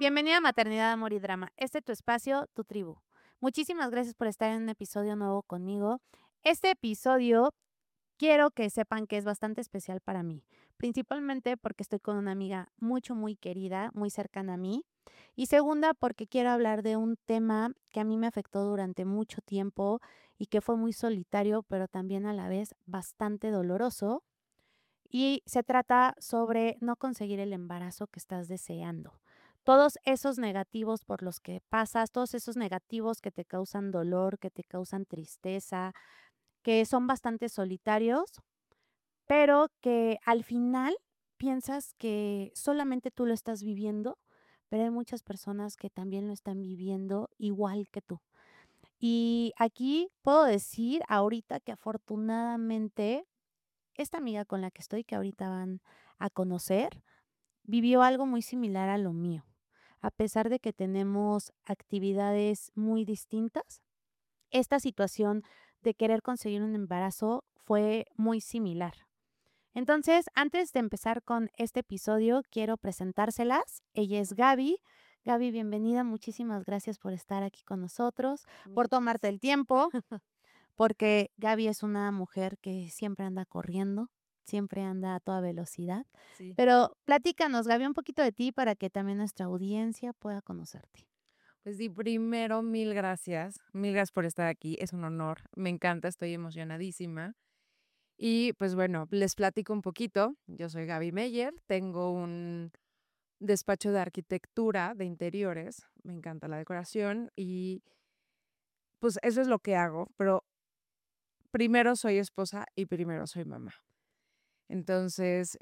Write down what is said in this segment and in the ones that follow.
Bienvenida a Maternidad, Amor y Drama. Este es tu espacio, tu tribu. Muchísimas gracias por estar en un episodio nuevo conmigo. Este episodio quiero que sepan que es bastante especial para mí, principalmente porque estoy con una amiga muy querida, muy cercana a mí. Y segunda, porque quiero hablar de un tema que a mí me afectó durante mucho tiempo y que fue muy solitario, pero también a la vez bastante doloroso. Y se trata sobre no conseguir el embarazo que estás deseando. Todos esos negativos por los que pasas, todos esos negativos que te causan dolor, que te causan tristeza, que son bastante solitarios, pero que al final piensas que solamente tú lo estás viviendo, pero hay muchas personas que también lo están viviendo igual que tú. Y aquí puedo decir ahorita que afortunadamente esta amiga con la que estoy, que ahorita van a conocer, vivió algo muy similar a lo mío. A pesar de que tenemos actividades muy distintas, esta situación de querer conseguir un embarazo fue muy similar. Entonces, antes de empezar con este episodio, quiero presentárselas. Ella es Gaby. Gaby, bienvenida. Muchísimas gracias por estar aquí con nosotros, por tomarte el tiempo, porque Gaby es una mujer que siempre anda corriendo, siempre anda a toda velocidad. Sí, Pero platícanos, Gaby, un poquito de ti para que también nuestra audiencia pueda conocerte. pues sí, primero, mil gracias por estar aquí, es un honor, me encanta, estoy emocionadísima. Y pues bueno, les platico un poquito, yo soy Gaby Meyer, tengo un despacho de arquitectura de interiores, me encanta la decoración y pues eso es lo que hago, pero primero soy esposa y primero soy mamá. Entonces,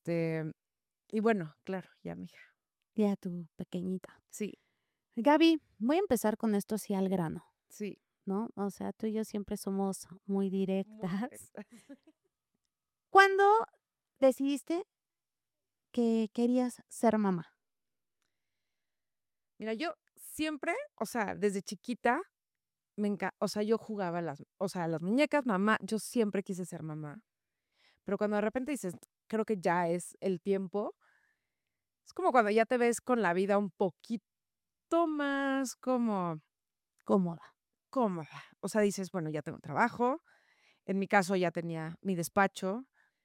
y bueno, claro, ya mija, Ya tu pequeñita. sí, Gaby, voy a empezar con esto así al grano, sí, ¿no? O sea, tú y yo siempre somos muy muy directas. directa. ¿Cuándo decidiste que querías ser mamá? Mira, yo siempre, o sea, desde chiquita, o sea, yo jugaba las muñecas, mamá, yo siempre quise ser mamá. Pero cuando de repente dices, creo que ya es el tiempo, es como cuando ya te ves con la vida un poquito más como Cómoda. cómoda. O sea, dices, bueno, ya tengo trabajo. En mi caso ya tenía mi despacho,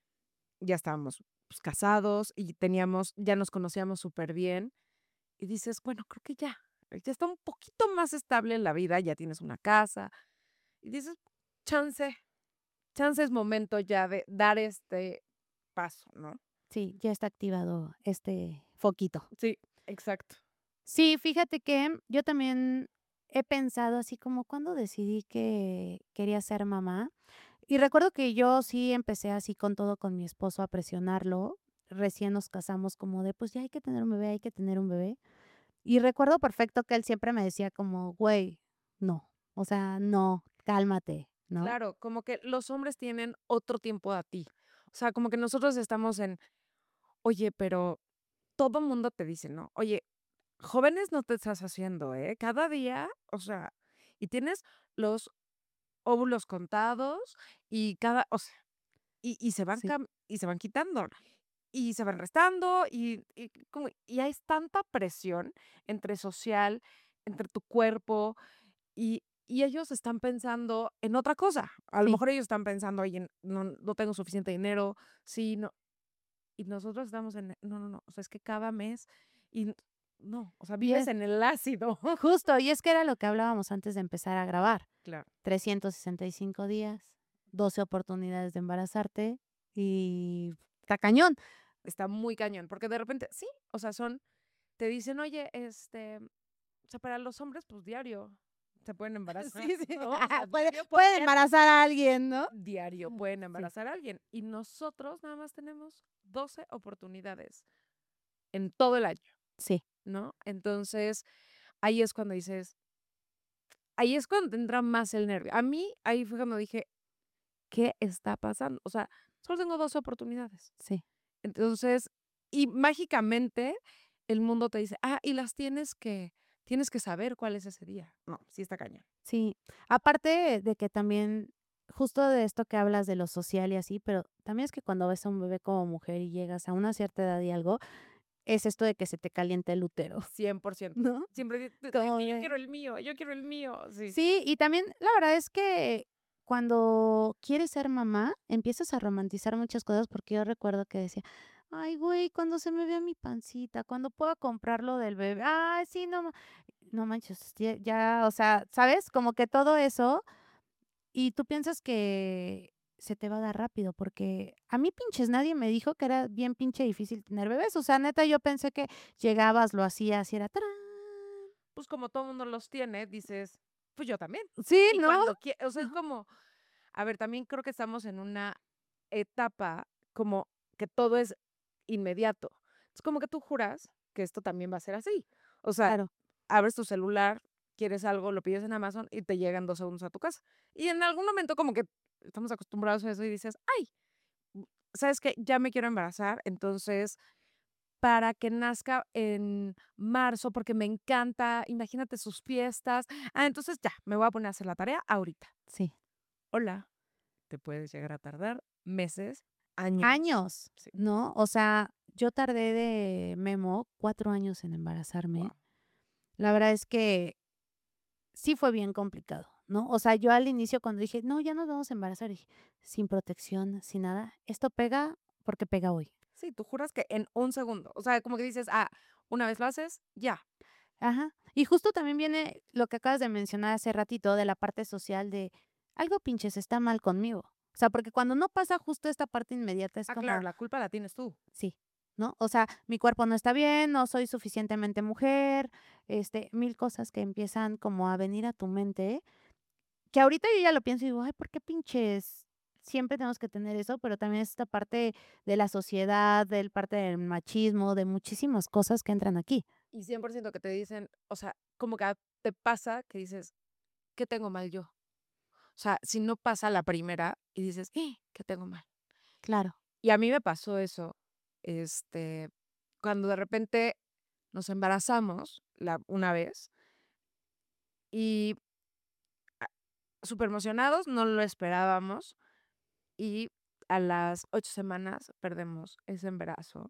ya estábamos pues, casados y ya nos conocíamos súper bien. Y dices, bueno, creo que ya está un poquito más estable en la vida, ya tienes una casa. Y dices, chance, chance es momento ya de dar este paso, ¿no? Sí, ya está activado este foquito. Sí, exacto. Sí, fíjate que yo también he pensado así como cuando decidí que quería ser mamá. Y recuerdo que yo sí empecé así con todo con mi esposo a presionarlo. Recién nos casamos como de, pues ya hay que tener un bebé, hay que tener un bebé. Y recuerdo perfecto que él siempre me decía como, güey, no, o sea, no, cálmate, ¿no? Claro, como que los hombres tienen otro tiempo a ti. O sea, como que nosotros estamos en, oye, pero todo mundo te dice, ¿no? Oye, jóvenes no te estás haciendo, ¿eh? Cada día, o sea, y tienes los óvulos contados y o sea, Sí, y se van quitando y se van restando y hay tanta presión entre social, entre tu cuerpo y ellos están pensando en otra cosa. A lo sí, mejor ellos están pensando, oye, no tengo suficiente dinero, sí, no. Y nosotros estamos en, no, o sea, es que cada mes, y no, o sea, y vives es en el ácido. justo, y es que era lo que hablábamos antes de empezar a grabar. Claro. 365 días, 12 oportunidades de embarazarte y está cañón. Está muy cañón, porque de repente, sí, o sea, te dicen, oye, o sea, para los hombres, pues diario se pueden embarazar, Sí, sí, ¿no? O sea, puede, diario puede embarazar a alguien, ¿no? diario pueden Sí, embarazar a alguien. Y nosotros nada más tenemos 12 oportunidades en todo el año, sí, ¿no? Entonces, ahí es cuando dices, ahí es cuando te entra más el nervio. A mí, ahí fue cuando dije, ¿qué está pasando? O sea, solo tengo 12 oportunidades. sí. Entonces, y mágicamente el mundo te dice, y tienes que saber cuál es ese día. No, sí está cañón. Sí, aparte de que también, justo de esto que hablas de lo social y así, pero también es que cuando ves a un bebé como mujer y llegas a una cierta edad y algo, es esto de que se te caliente el útero, 100%. ¿no? Siempre Como yo de quiero el mío, yo quiero el mío. Sí. sí, y también la verdad es que cuando quieres ser mamá, empiezas a romantizar muchas cosas, porque yo recuerdo que decía: "Ay, güey, cuando se me vea mi pancita, cuando pueda comprar lo del bebé, ay, sí, no manches, ya, o sea, ¿sabes? Como que todo eso, y tú piensas que se te va a dar rápido, porque a mí pinches nadie me dijo que era bien pinche difícil tener bebés, o sea, neta, yo pensé que llegabas, lo hacías y era tarán. Pues como todo mundo los tiene, dices, pues yo también. Sí, Y ¿no? cuando o sea, es como, a ver, también creo que estamos en una etapa como que todo es inmediato. Es como que tú juras que esto también va a ser así. O sea, Claro. abres tu celular, quieres algo, lo pides en Amazon y te llegan 2 segundos a tu casa. Y en algún momento como que estamos acostumbrados a eso y dices, ay, ¿sabes qué? Ya me quiero embarazar, entonces para que nazca en marzo, porque me encanta, imagínate sus fiestas. Ah, entonces ya, me voy a poner a hacer la tarea ahorita. Sí. Hola, te puedes llegar a tardar meses, años. Años, Sí, ¿no? O sea, yo tardé de Memo 4 años en embarazarme. guau. La verdad es que sí fue bien complicado, ¿no? O sea, yo al inicio cuando dije: "No, ya nos vamos a embarazar", dije: "Sin protección, sin nada, esto pega porque pega hoy". Sí, tú juras que en un segundo, o sea, como que dices, ah, una vez lo haces, ya. Ajá. Y justo también viene lo que acabas de mencionar hace ratito de la parte social de algo pinches está mal conmigo. O sea, porque cuando no pasa justo esta parte inmediata es Ah, claro, como la culpa la tienes tú. sí, ¿no? O sea, mi cuerpo no está bien, no soy suficientemente mujer, 1000 cosas que empiezan como a venir a tu mente, que ahorita yo ya lo pienso y digo: "Ay, ¿por qué pinches siempre tenemos que tener eso?". Pero también es esta parte de la sociedad, del parte del machismo, de muchísimas cosas que entran aquí. Y 100% que te dicen, o sea, como que te pasa que dices, ¿qué tengo mal yo? O sea, si no pasa la primera y dices, ¿qué tengo mal? Claro, Y a mí me pasó eso, cuando de repente nos embarazamos una vez y súper emocionados, no lo esperábamos y a las 8 semanas perdemos ese embarazo.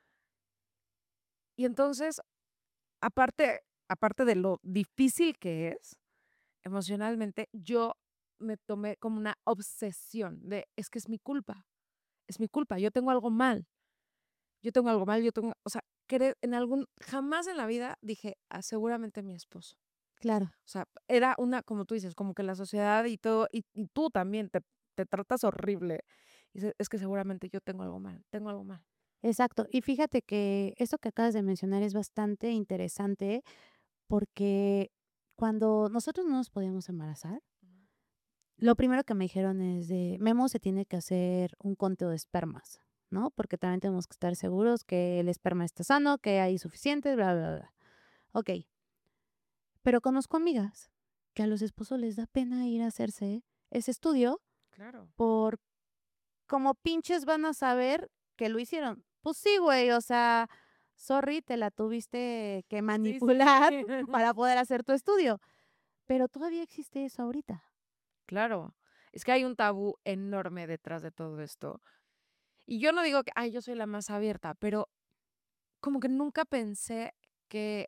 Y entonces, aparte de lo difícil que es emocionalmente, yo me tomé como una obsesión de, es que es mi culpa, yo tengo algo mal. Yo tengo algo mal, yo tengo, o sea, jamás en la vida dije, seguramente mi esposo. claro. O sea, era una, como tú dices, como que la sociedad y todo, y tú también te tratas horrible. Y dices, es que seguramente yo tengo algo mal, tengo algo mal. Exacto. Y fíjate que esto que acabas de mencionar es bastante interesante porque cuando nosotros no nos podíamos embarazar, Ujú. lo primero que me dijeron es de: "Memo, se tiene que hacer un conteo de espermas", ¿no? Porque también tenemos que estar seguros que el esperma está sano, que hay suficientes, bla, bla, bla. Okey, pero conozco amigas que a los esposos les da pena ir a hacerse ese estudio Claro. por como pinches van a saber que lo hicieron. Pues sí, güey, o sea, sorry, te la tuviste que Sí, sí, manipular sí. para poder hacer tu estudio, pero todavía existe eso ahorita. Claro. Es que hay un tabú enorme detrás de todo esto. Y yo no digo que, ay, yo soy la más abierta, pero como que nunca pensé que,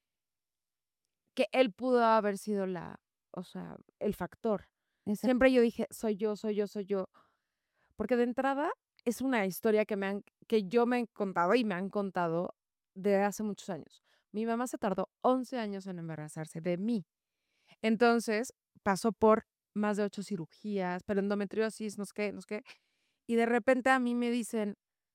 que él pudo haber sido o sea, el factor. Exacto. Siempre yo dije, soy yo, soy yo, soy yo. Porque de entrada es una historia que yo me he contado y me han contado de hace muchos años. Mi mamá se tardó 11 años en embarazarse de mí. Entonces, pasó por más de 8 cirugías, pero endometriosis, no sé qué, no sé qué. Y de repente a mí me dicen,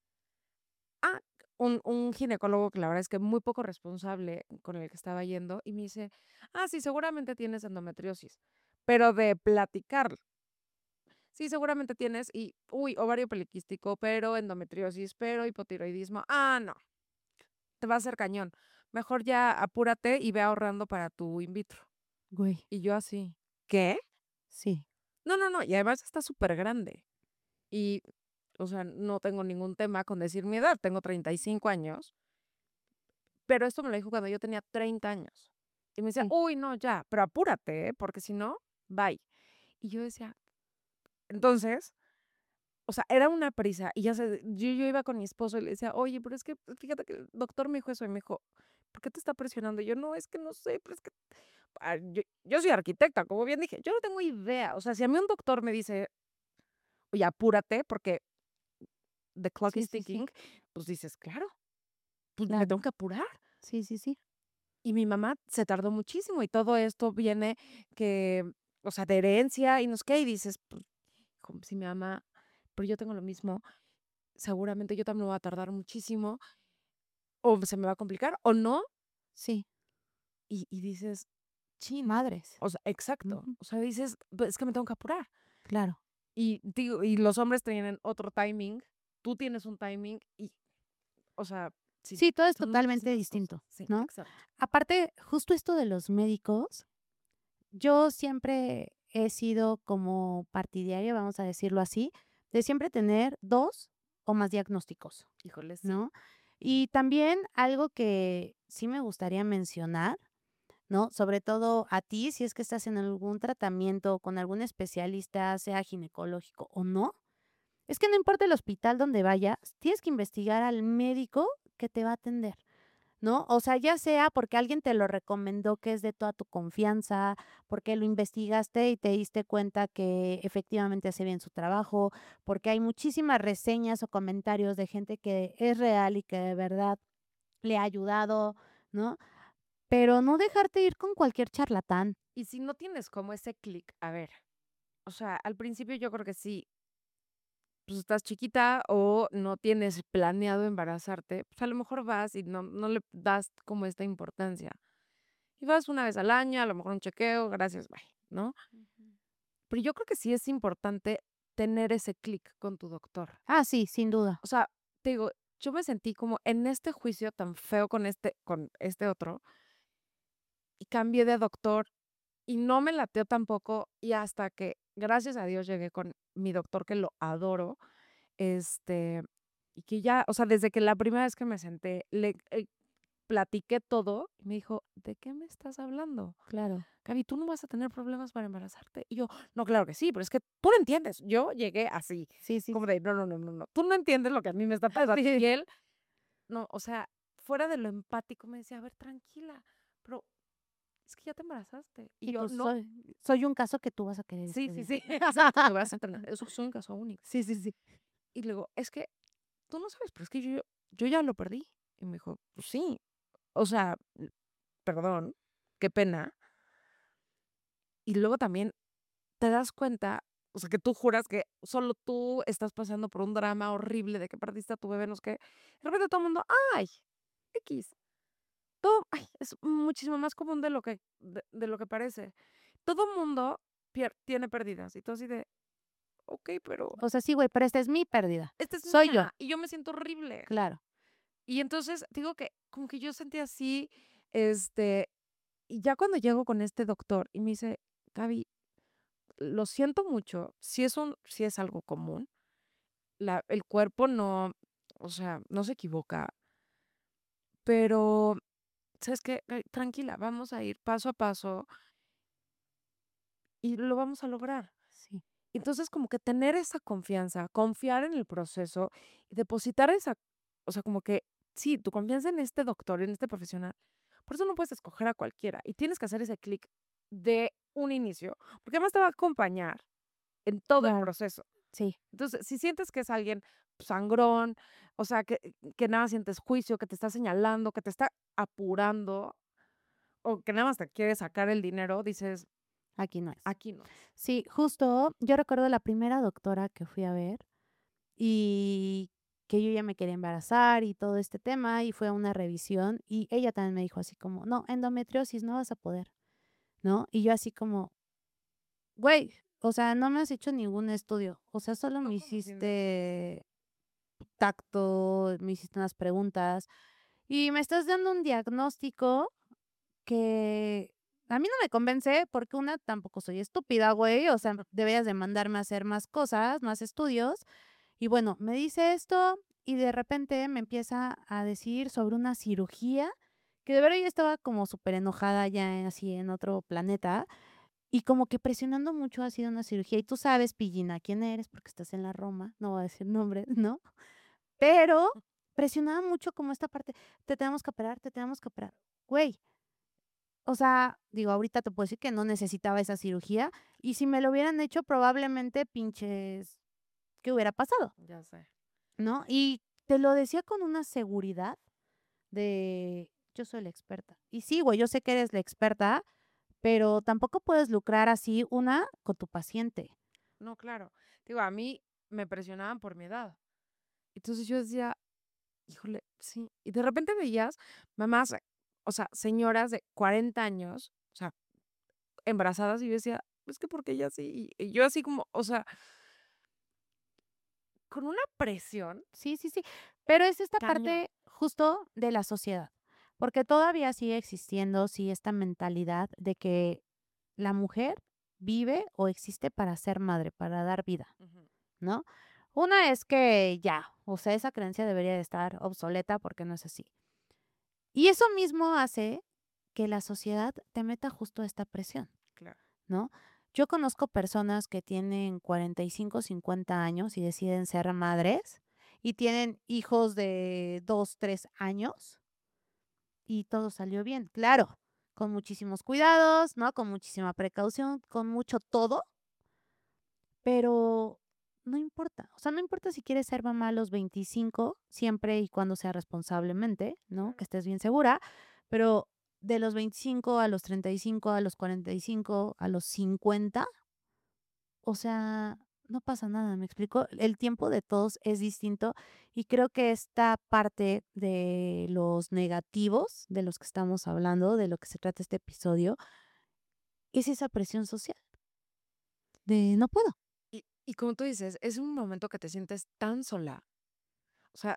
ah, un ginecólogo que la verdad es que muy poco responsable con el que estaba yendo, y me dice, sí, seguramente tienes endometriosis, pero de platicar. Sí, seguramente tienes y, uy, ovario poliquístico, pero endometriosis, pero hipotiroidismo. Ah, no, te va a hacer cañón. Mejor ya apúrate y ve ahorrando para tu in vitro. Güey, Y yo así, ¿qué? sí, No, no, no, y además está súper grande. Y, o sea, no tengo ningún tema con decir mi edad, tengo 35 años, pero esto me lo dijo cuando yo tenía 30 años. Y me decía, sí. uy, no, ya, pero apúrate, porque si no, bye. Y yo decía, entonces, o sea, era una prisa y yo iba con mi esposo y le decía, oye, pero es que fíjate que el doctor me dijo eso y me dijo, ¿por qué te está presionando? Y yo, no, es que no sé, pero es que yo soy arquitecta, como bien dije, yo no tengo idea. O sea, si a mí un doctor me dice, oye, apúrate porque the clock Sí, is sí, sí, ticking, pues dices, claro, pues me claro. tengo que apurar. Sí, sí, sí. Y mi mamá se tardó muchísimo y todo esto viene que, o sea, de herencia y no sé qué, y dices, pues, como si mi mamá, pero yo tengo lo mismo, seguramente yo también me voy a tardar muchísimo, o se me va a complicar, o no, Sí, y dices, chin, madres. o sea, exacto, Ujú, o sea, dices, pues es que me tengo que apurar. claro. Y digo, y los hombres tienen otro timing, tú tienes un timing y, o sea, sí, Sí, todo es son totalmente muchísimas cosas. distinto, Sí, ¿no? exacto. Aparte, justo esto de los médicos, yo siempre he sido como partidaria, vamos a decirlo así, de siempre tener 2 o más diagnósticos, Híjole, sí. ¿no? Y también algo que sí me gustaría mencionar, ¿no? Sobre todo a ti, si es que estás en algún tratamiento con algún especialista, sea ginecológico o no, es que no importa el hospital donde vayas, tienes que investigar al médico que te va a atender, ¿no? O sea, ya sea porque alguien te lo recomendó que es de toda tu confianza, porque lo investigaste y te diste cuenta que efectivamente hace bien su trabajo, porque hay muchísimas reseñas o comentarios de gente que es real y que de verdad le ha ayudado, ¿no? Pero no dejarte ir con cualquier charlatán. Y si no tienes como ese clic, a ver, o sea, al principio yo creo que sí, pues estás chiquita o no tienes planeado embarazarte, pues a lo mejor vas y no le das como esta importancia. Y vas una vez al año, a lo mejor un chequeo, gracias, bye, ¿no? Ujú. Pero yo creo que sí es importante tener ese clic con tu doctor. Ah, sí, sin duda. O sea, te digo, yo me sentí como en este juicio tan feo con este otro y cambié de doctor y no me lateó tampoco y hasta que, gracias a Dios, llegué con mi doctor que lo adoro, este, y que ya, o sea, desde que la primera vez que me senté, platiqué todo y me dijo, ¿de qué me estás hablando? Claro. Gaby, tú no vas a tener problemas para embarazarte. Y yo, no, claro que sí, pero es que tú no entiendes. Yo llegué así, Sí, sí, como sí. de, no, tú no entiendes lo que a mí me está pasando. Sí. Y él, no, o sea, fuera de lo empático, me decía, a ver, tranquila, pero es que ya te embarazaste. Y Sí, yo, pues no, soy un caso que tú vas a querer sí, este sí, día. sí, exacto, me vas a entrenar. Eso es un caso único. Sí, sí, sí. Y luego, es que tú no sabes, pero es que yo ya lo perdí. Y me dijo, pues sí, o sea, perdón, qué pena. Y luego también te das cuenta, o sea, que tú juras que solo tú estás pasando por un drama horrible de que perdiste a tu bebé, no sé qué. De repente todo el mundo, ay, X. Todo, ay, es muchísimo más común de lo que parece. Todo el mundo tiene pérdidas. Y tú así de, ok, pero O sea, sí, güey, pero esta es mi pérdida. esta es Soy yo. mía y yo me siento horrible. Claro. Y entonces digo que como que yo sentí así, este, y ya cuando llego con este doctor y me dice, Gaby, lo siento mucho, si es algo común, el cuerpo no, o sea, no se equivoca, pero, ¿sabes qué? Tranquila, vamos a ir paso a paso y lo vamos a lograr. Sí, Entonces, como que tener esa confianza, confiar en el proceso y depositar esa, o sea, como que, sí, tu confianza en este doctor, en este profesional. Por eso no puedes escoger a cualquiera y tienes que hacer ese clic de un inicio, porque además te va a acompañar en todo el claro. proceso. Sí. Entonces, si sientes que es alguien sangrón, o sea, que nada sientes juicio, que te está señalando, que te está apurando, o que nada más te quiere sacar el dinero, dices, Aquí no es. aquí no es. Sí, justo, yo recuerdo la primera doctora que fui a ver y que yo ya me quería embarazar y todo este tema y fue a una revisión y ella también me dijo así como, no, endometriosis, no vas a poder, ¿no? Y yo así como, güey, o sea, no me has hecho ningún estudio, o sea, solo No, me como sin decirte. hiciste tacto, me hiciste unas preguntas y me estás dando un diagnóstico que a mí no me convence porque una, tampoco soy estúpida, güey, o sea, deberías de mandarme a hacer más cosas, más estudios. Y bueno, me dice esto y de repente me empieza a decir sobre una cirugía que de verdad yo estaba como súper enojada ya así en otro planeta. Y como que presionando mucho ha sido una cirugía. Y tú sabes, Pillina, quién eres, porque estás en la Roma, no voy a decir nombres, ¿no? Pero presionaba mucho como esta parte, te tenemos que operar, te tenemos que operar. Güey, o sea, digo, ahorita te puedo decir que no necesitaba esa cirugía y si me lo hubieran hecho, probablemente pinches, ¿qué hubiera pasado? Ya sé. ¿No? Y te lo decía con una seguridad de, yo soy la experta. Y sí, güey, yo sé que eres la experta, pero tampoco puedes lucrar así, una, con tu paciente. No, claro. Digo, a mí me presionaban por mi edad. Entonces yo decía, híjole, sí. Y de repente veías mamás, o sea, señoras de 40 años, o sea, embarazadas, y yo decía, es que porque ella sí. Y yo así como, o sea, con una presión Sí, sí, sí. Pero es esta cañón. parte justo de la sociedad, porque todavía sigue existiendo, sí, esta mentalidad de que la mujer vive o existe para ser madre, para dar vida, Ujú. ¿no? Una es que ya, o sea, esa creencia debería de estar obsoleta porque no es así. Y eso mismo hace que la sociedad te meta justo esta presión, Claro. ¿no? Yo conozco personas que tienen 45, 50 años y deciden ser madres y tienen hijos de 2, 3 años y todo salió bien. Claro, con muchísimos cuidados, ¿no? Con muchísima precaución, con mucho todo, pero no importa. O sea, no importa si quieres ser mamá a los 25, siempre y cuando sea responsablemente, ¿no? Claro. Que estés bien segura, pero de los 25 a los 35, a los 45, a los 50, o sea, no pasa nada, ¿me explico? El tiempo de todos es distinto y creo que esta parte de los negativos de los que estamos hablando, de lo que se trata este episodio, es esa presión social de no puedo. Y como tú dices, es un momento que te sientes tan sola. O sea,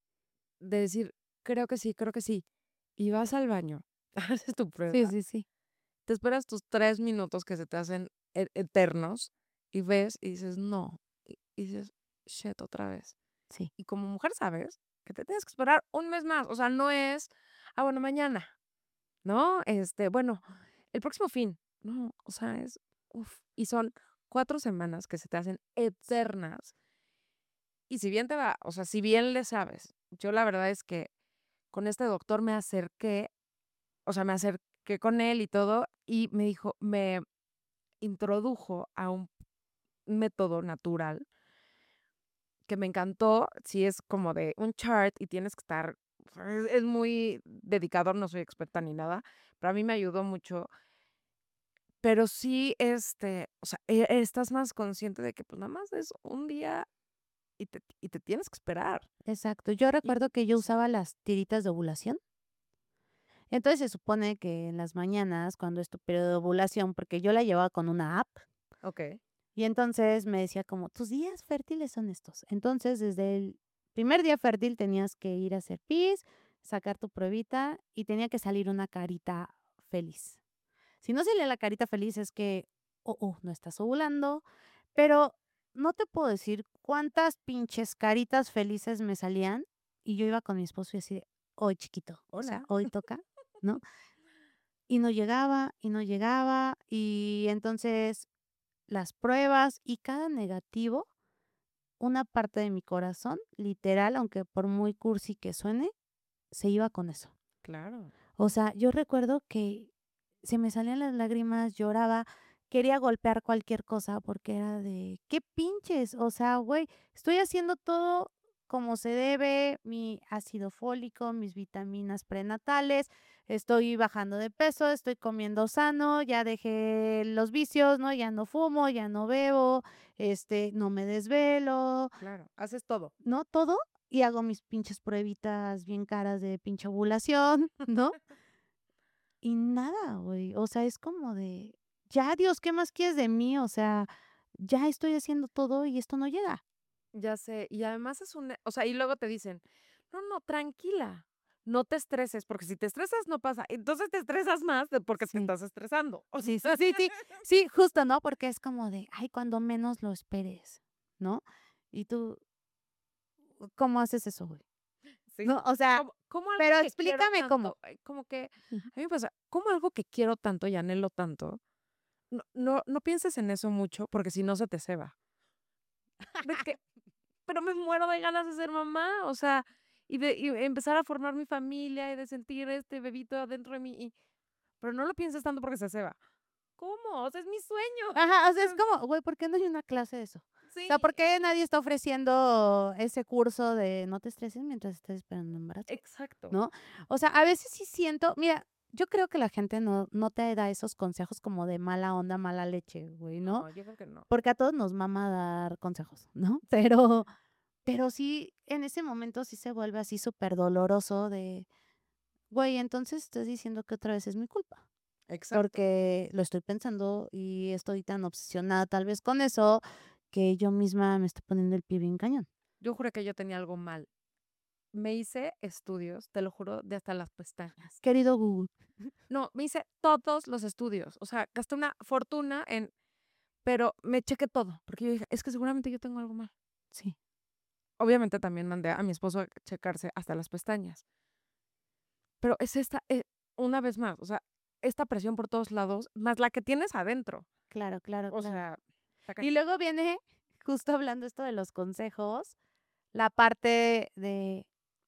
de decir, creo que sí. Y vas al baño, haces tu Sí, prueba, sí, sí. te esperas tus 3 minutos que se te hacen eternos y ves y dices, no. Y dices, shit, otra vez. Sí, Y como mujer sabes que te tienes que esperar un mes más. O sea, no es, bueno, mañana, ¿no? Bueno, el próximo fin. No, o sea, es, y son 4 semanas que se te hacen eternas. Y si bien te va, o sea, si bien le sabes, yo la verdad es que con este doctor me acerqué, o sea, me acerqué con él y todo, y me dijo, me introdujo a un método natural que me encantó. Sí, es como de un chart y tienes que estar, o sea, es muy dedicado, no soy experta ni nada, pero a mí me ayudó mucho. Pero sí, o sea, estás más consciente de que pues nada más es un día y te tienes que esperar. exacto. Yo Y recuerdo que yo sí, usaba las tiritas de ovulación. Entonces se supone que en las mañanas, cuando es tu periodo de ovulación, porque yo la llevaba con una app, ok, y entonces me decía como, tus días fértiles son estos. Entonces, desde el primer día fértil tenías que ir a hacer pis, sacar tu pruebita y tenía que salir una carita feliz. Si no sale la carita feliz es que, no estás ovulando, pero no te puedo decir cuántas pinches caritas felices me salían y yo iba con mi esposo y así de, hoy chiquito, o sea, hola. hoy toca, ¿no? Y no llegaba, y no llegaba, y entonces las pruebas y cada negativo, una parte de mi corazón, literal, aunque por muy cursi que suene, se iba con eso. Claro. O sea, yo recuerdo que se me salían las lágrimas, lloraba, quería golpear cualquier cosa porque era de, qué pinches, o sea, güey, estoy haciendo todo como se debe, mi ácido fólico, mis vitaminas prenatales, estoy bajando de peso, estoy comiendo sano, ya dejé los vicios, ¿no? Ya no fumo, ya no bebo, no me desvelo, Claro, haces todo. ¿no? Todo. Y hago mis pinches pruebitas bien caras de pinche ovulación, ¿no? Y nada, güey, o sea, es como de, ya Dios, ¿qué más quieres de mí? O sea, ya estoy haciendo todo y esto no llega. Ya sé, y además o sea, y luego te dicen, no, no, tranquila, no te estreses, porque si te estresas no pasa, entonces te estresas más porque te Sí, estás estresando. O sí, sea, sí, sí, sí, sí, justo, ¿no? Porque es como de, ay, cuando menos lo esperes, ¿no? Y tú, ¿cómo haces eso, güey? sí, No, o sea, como algo pero que quiero explícame cómo. tanto, como que, a mí me pasa, como algo que quiero tanto y anhelo tanto, no pienses en eso mucho porque si no se te ceba. De que, pero me muero de ganas de ser mamá, o sea, y empezar a formar mi familia y de sentir este bebito adentro de mí, pero no lo pienses tanto porque se ceba. ¿Cómo? O sea, es mi sueño. Ajá, o sea, es como, güey, ¿por qué no hay una clase de eso? O sea, Sí, ¿por qué nadie está ofreciendo ese curso de no te estreses mientras estés esperando un embarazo? exacto. ¿No? O sea, a veces sí siento, mira, yo creo que la gente no te da esos consejos como de mala onda, mala leche, güey, ¿no? No, yo creo que no. Porque a todos nos mama dar consejos, ¿no? Pero sí, en ese momento sí se vuelve así súper doloroso de, güey, entonces estás diciendo que otra vez es mi culpa. Exacto. Porque lo estoy pensando y estoy tan obsesionada tal vez con eso que yo misma me estoy poniendo el pie bien cañón. Yo juré que yo tenía algo mal. Me hice estudios, te lo juro, de hasta las pestañas. Querido Google. No, me hice todos los estudios. O sea, gasté una fortuna pero me chequé todo, porque yo dije, es que seguramente yo tengo algo mal. Sí, Obviamente también mandé a mi esposo a checarse hasta las pestañas. Pero es una vez más, o sea, esta presión por todos lados, más la que tienes adentro. claro, claro, O claro. sea, está Y cañón. luego viene, justo hablando esto de los consejos, la parte de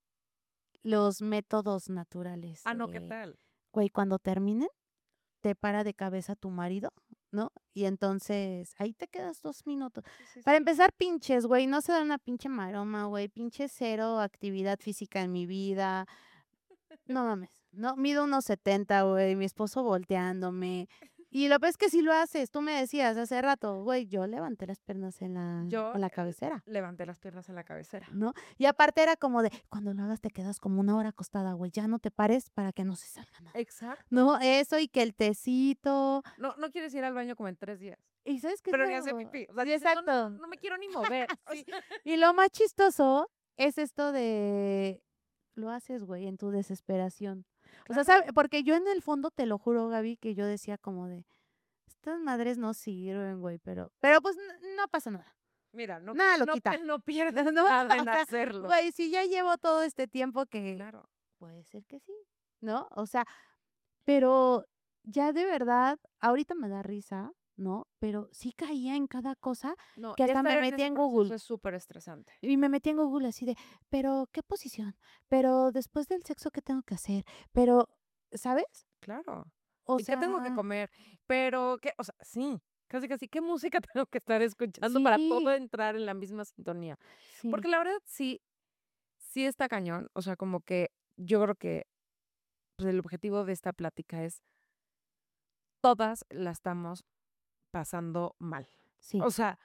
los métodos naturales. Ah, no, ¿qué tal? Güey, cuando terminen, te para de cabeza tu marido, ¿no? Y entonces ahí te quedas 2 minutos. Sí, sí, Para sí. empezar, pinches, güey, no se da una pinche maroma, güey, pinche cero actividad física en mi vida. No mames, no, mido unos 70, güey, mi esposo volteándome. Y lo peor es que si lo haces, tú me decías hace rato, güey, yo levanté las piernas en Yo la cabecera, levanté las piernas en la cabecera. ¿no? Y aparte era como de, cuando lo hagas te quedas como 1 hora acostada, güey, ya no te pares para que no se salga nada. Exacto. No, eso y que el tecito. No, no quieres ir al baño como en 3 días. ¿Y sabes qué es Pero ni hacer lo? pipí. O sea, Sí, dices, no, exacto. no me quiero ni mover. O Sí. sea, Y lo más chistoso es esto de, lo haces, güey, en tu desesperación. O sea, claro. porque yo en el fondo te lo juro, Gaby, que yo decía como de, estas madres no sirven, güey, pero pues no pasa nada. Mira, Nada lo quita. no pierdes ¿No? nada O en sea, hacerlo. güey, si ya llevo todo este tiempo que Claro. puede ser que sí, ¿no? O sea, pero ya de verdad, ahorita me da risa, ¿no? Pero sí caía en cada cosa No, que ya hasta me estar en metía ese en proceso Google. es súper estresante. Y me metí en Google así de, pero ¿qué posición? Pero después del sexo, ¿qué tengo que hacer? Pero, ¿sabes? Claro. O ¿Y qué tengo que sea, comer? Pero, ¿qué? O sea, sí, casi, casi, ¿qué música tengo que estar escuchando para todo sí, entrar en la misma sintonía? sí, Porque la verdad sí, sí está cañón. O sea, como que yo creo que pues, el objetivo de esta plática es todas la estamos pasando mal. sí, O sea,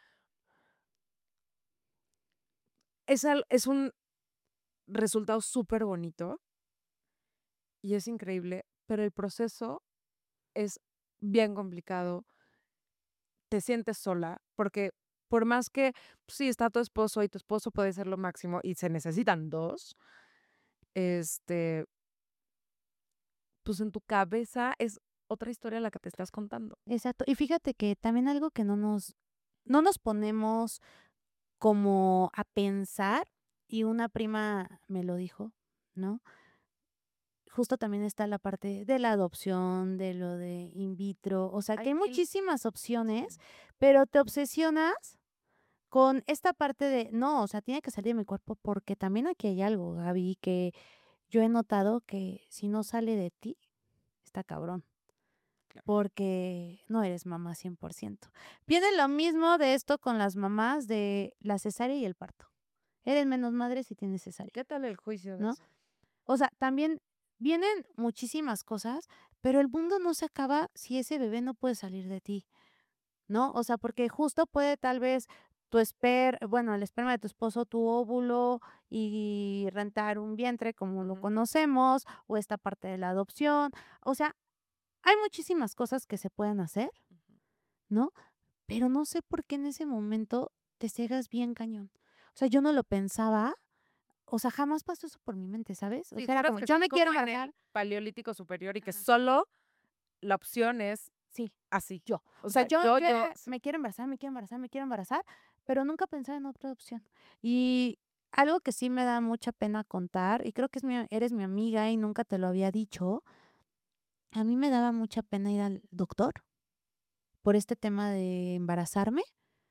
es un resultado súper bonito y es increíble, pero el proceso es bien complicado, te sientes sola, porque por más que pues, sí está tu esposo y tu esposo puede ser lo máximo y se necesitan dos, este, pues en tu cabeza es otra historia la que te estás contando. exacto. Y fíjate que también algo que no nos ponemos como a pensar, y una prima me lo dijo, ¿no? Justo también está la parte de la adopción, de lo de in vitro, o sea, que Hay hay mil. muchísimas opciones, Sí, pero te obsesionas con esta parte de, no, o sea, tiene que salir de mi cuerpo, porque también aquí hay algo, Gaby, que yo he notado que si no sale de ti, está cabrón, claro. porque no eres mamá 100%. Viene lo mismo de esto con las mamás de la cesárea y el parto. Eres menos madre si tienes cesárea, ¿Qué tal el juicio de ¿no? eso? O sea, también vienen muchísimas cosas, pero el mundo no se acaba si ese bebé no puede salir de ti, ¿no? O sea, porque justo puede tal vez bueno, el esperma de tu esposo, tu óvulo y rentar un vientre como lo Ujú, conocemos, o esta parte de la adopción. O sea, hay muchísimas cosas que se pueden hacer, ujú. ¿no? Pero no sé por qué en ese momento te cegas bien cañón. O sea, yo no lo pensaba, o sea, jamás pasó eso por mi mente, ¿sabes? O Sí, sea, era juras como, que yo estás me quiero como en el embarazar. paleolítico superior y que Ajá. solo la opción es Sí, así. yo. O O sea, sea, yo era, sí. me quiero embarazar, me quiero embarazar, me quiero embarazar, pero nunca pensaba en otra opción. Y algo que sí me da mucha pena contar, y creo que eres mi amiga y nunca te lo había dicho, a mí me daba mucha pena ir al doctor por este tema de embarazarme,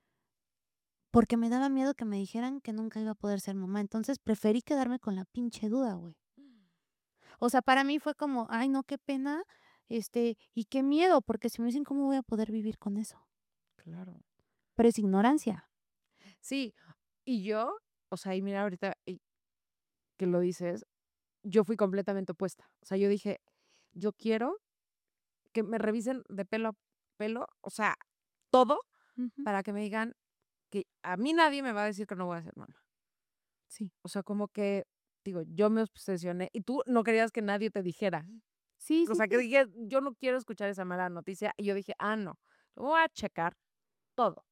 porque me daba miedo que me dijeran que nunca iba a poder ser mamá. Entonces, preferí quedarme con la pinche duda, güey. O sea, para mí fue como, ay, no, qué pena, y qué miedo, porque si me dicen, ¿cómo voy a poder vivir con eso? Claro. Pero es ignorancia. Sí, y yo, o sea, y mira ahorita que lo dices, yo fui completamente opuesta. O sea, yo dije, yo quiero que me revisen de pelo a pelo, o sea, todo, Ujú, para que me digan que a mí nadie me va a decir que no voy a ser mamá. sí. O sea, como que, digo, yo me obsesioné y tú no querías que nadie te dijera. Sí, O sí, sea, que sí. dije, yo no quiero escuchar esa mala noticia. Y yo dije, no, lo voy a checar todo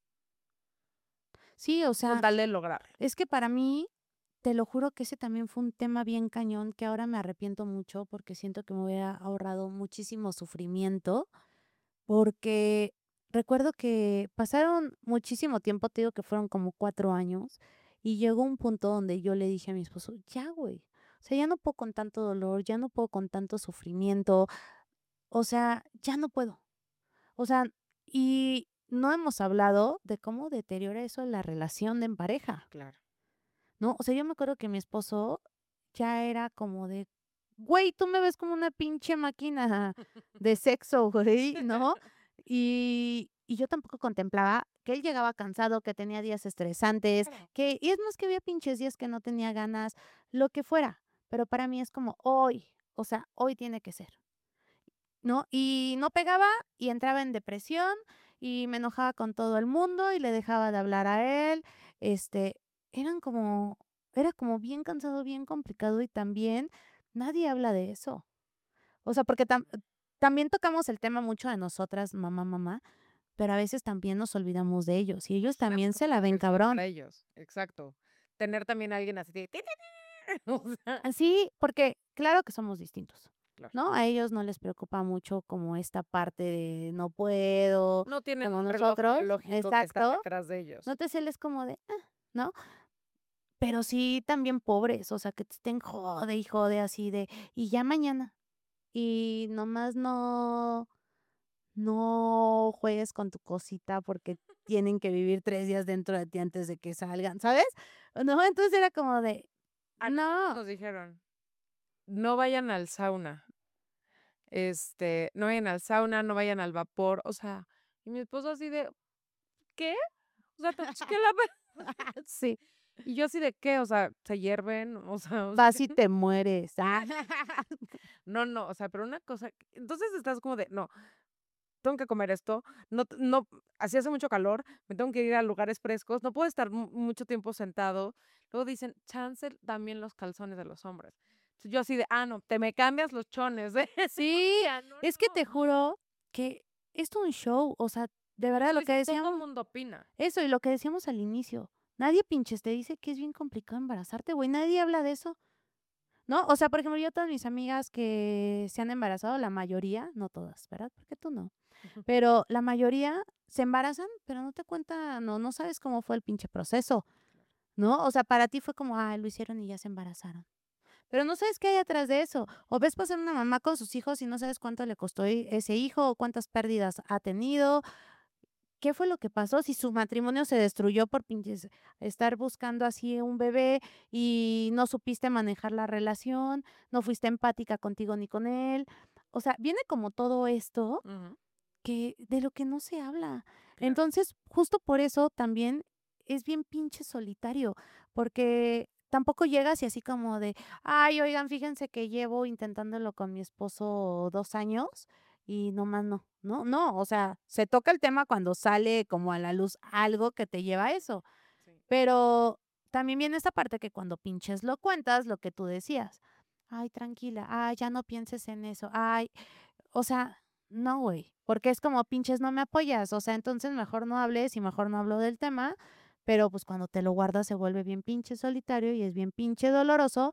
Sí, o con sea, tal de lograrlo. es que para mí, te lo juro que ese también fue un tema bien cañón que ahora me arrepiento mucho porque siento que me hubiera ahorrado muchísimo sufrimiento, porque recuerdo que pasaron muchísimo tiempo, te digo que fueron como 4 años, y llegó un punto donde yo le dije a mi esposo, ya, güey, o sea, ya no puedo con tanto dolor, ya no puedo con tanto sufrimiento, o sea, ya no puedo. O sea, y no hemos hablado de cómo deteriora eso la relación de en pareja. Claro. ¿No? O sea, yo me acuerdo que mi esposo ya era como de, güey, tú me ves como una pinche máquina de sexo, güey, ¿no? Y yo tampoco contemplaba que él llegaba cansado, que tenía días estresantes, Claro. y es más que había pinches días que no tenía ganas, lo que fuera. Pero para mí es como hoy, o sea, hoy tiene que ser. ¿No? Y no pegaba y entraba en depresión y me enojaba con todo el mundo y le dejaba de hablar a él. Este, eran como, era como bien cansado, bien complicado y también nadie habla de eso. O sea, porque también tocamos el tema mucho de nosotras, mamá, mamá, pero a veces también nos olvidamos de ellos y ellos Es una también se la ven presión cabrón. para ellos. Exacto. Tener también a alguien así de, "Ti, ti, ti". O sea, Así, porque claro que somos distintos. claro. ¿No? A ellos no les preocupa mucho como esta parte de no puedo, No tienen como un reloj nosotros, biológico que está exacto. detrás de ellos. No te él es como de, ¿no? Pero sí también pobres, o sea, que te estén jode y jode así de, y ya mañana, y nomás no juegues con tu cosita porque tienen que vivir 3 días dentro de ti antes de que salgan, ¿sabes? No, entonces era como de, A nosotros no, nos dijeron, no vayan al sauna, no vayan al sauna, no vayan al vapor, o sea, y mi esposo así de, ¿qué? O sea, que la sí, y yo así de, ¿qué? O sea, ¿se hierven? O sea, vas y te mueres. no, no, o sea, pero una cosa, entonces estás como de, no, tengo que comer esto, no, así hace mucho calor, me tengo que ir a lugares frescos, no puedo estar mucho tiempo sentado. Luego dicen, chance también los calzones de los hombres. Entonces yo así de, no, te me cambias los chones, ¿eh? O Sí, sea, no, es que no. te juro que es todo un show, o sea, de verdad Eso lo es, que todo el decíamos. mundo opina. Eso, y lo que decíamos al inicio, nadie pinches te dice que es bien complicado embarazarte, güey, nadie habla de eso, ¿no? O sea, por ejemplo, yo todas mis amigas que se han embarazado, la mayoría, no todas, ¿verdad? Porque tú no, pero la mayoría se embarazan, pero no te cuentan, no sabes cómo fue el pinche proceso, ¿no? O sea, para ti fue como, lo hicieron y ya se embarazaron. Pero no sabes qué hay atrás de eso. O ves pasar una mamá con sus hijos y no sabes cuánto le costó ese hijo o cuántas pérdidas ha tenido. ¿Qué fue lo que pasó? Si su matrimonio se destruyó por pinches estar buscando así un bebé y no supiste manejar la relación, no fuiste empática contigo ni con él. O sea, viene como todo esto Ujú, que de lo que no se habla. claro. Entonces, justo por eso también es bien pinche solitario, porque tampoco llegas y así como de, ay, oigan, fíjense que llevo intentándolo con mi esposo 2 años y nomás no, o sea, se toca el tema cuando sale como a la luz algo que te lleva a eso, Sí. pero también viene esta parte que cuando pinches lo cuentas, lo que tú decías, ay, tranquila, ay, ya no pienses en eso, ay, o sea, no, güey, porque es como pinches no me apoyas, o sea, entonces mejor no hables y mejor no hablo del tema, pero pues cuando te lo guardas se vuelve bien pinche solitario y es bien pinche doloroso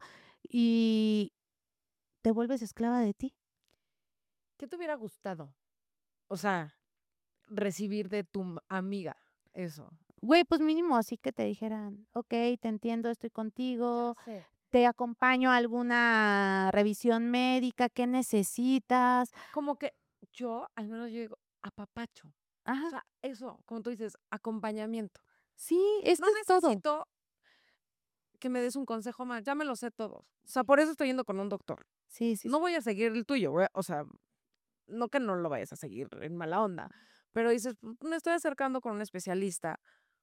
y te vuelves esclava de ti. ¿Qué te hubiera gustado? O sea, recibir de tu amiga eso. Güey, pues mínimo así que te dijeran, ok, te entiendo, estoy Ya contigo, sé. te acompaño a alguna revisión médica, ¿qué necesitas? Como que yo, al menos yo digo, apapacho. O Ajá. sea, eso, como tú dices, acompañamiento. Sí, esto No es todo. necesito que me des un consejo más, ya me lo sé todos. O sea, por eso estoy yendo con un doctor. Sí, sí, No sí. voy a seguir el tuyo, o sea, no que no lo vayas a seguir en mala onda, pero dices, me estoy acercando con un especialista,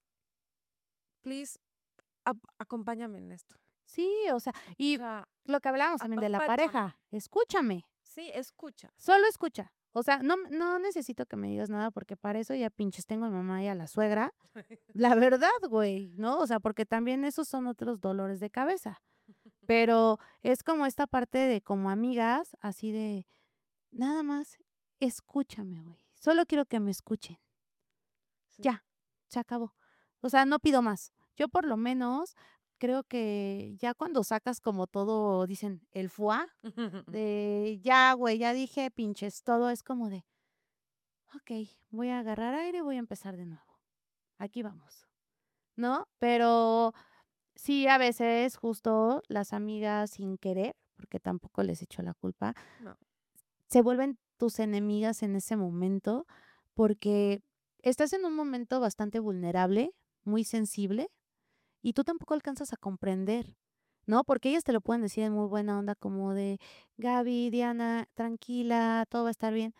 please, acompáñame en esto. Sí, o sea, O y sea, lo que hablábamos también de la apapáchame. pareja, escúchame, Sí, escucha. solo escucha. O sea, no necesito que me digas nada porque para eso ya pinches tengo a mi mamá y a la suegra. La verdad, güey, ¿no? O sea, porque también esos son otros dolores de cabeza. Pero es como esta parte de como amigas, así de nada más, escúchame, güey. Solo quiero que me escuchen. Sí. Ya, se acabó. O sea, no pido más. Yo por lo menos creo que ya cuando sacas como todo, dicen, el fuá, de ya, güey, ya dije, pinches, todo es como de, ok, voy a agarrar aire, voy a empezar de nuevo. Aquí vamos, ¿no? Pero sí, a veces justo las amigas sin querer, porque tampoco les echo la culpa, No. se vuelven tus enemigas en ese momento porque estás en un momento bastante vulnerable, muy sensible, y tú tampoco alcanzas a comprender, ¿no? Porque ellas te lo pueden decir en muy buena onda, como de, Gaby, Diana, tranquila, todo va a estar bien.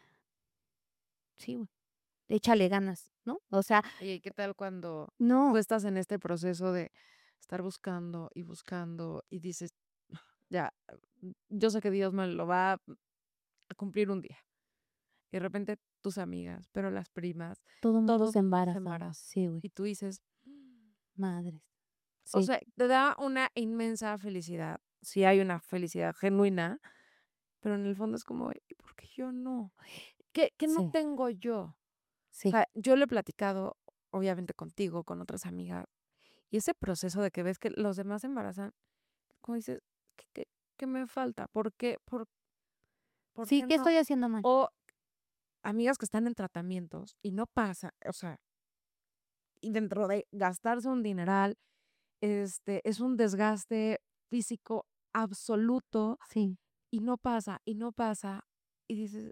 Sí, güey, échale ganas, ¿no? O sea, Oye, ¿y qué tal cuando tú no, estás en este proceso de estar buscando y dices, ya, yo sé que Dios me lo va a cumplir un día? Y de repente tus amigas, pero las primas, todo el mundo todo se mundo se embaraza. embaraza. Sí, güey, Y tú dices, madres. o Sí, sea, te da una inmensa felicidad. Sí hay una felicidad genuina, pero en el fondo es como, ¿y por qué yo no? ¿Qué no sí, tengo yo? O sí, sea, yo lo he platicado, obviamente, contigo, con otras amigas, y ese proceso de que ves que los demás se embarazan, como dices, ¿qué me falta? ¿Por sí, qué ¿qué no? estoy haciendo mal? O amigas que están en tratamientos y no pasa, o sea, y dentro de gastarse un dineral, es un desgaste físico absoluto Sí, y no pasa, y dices,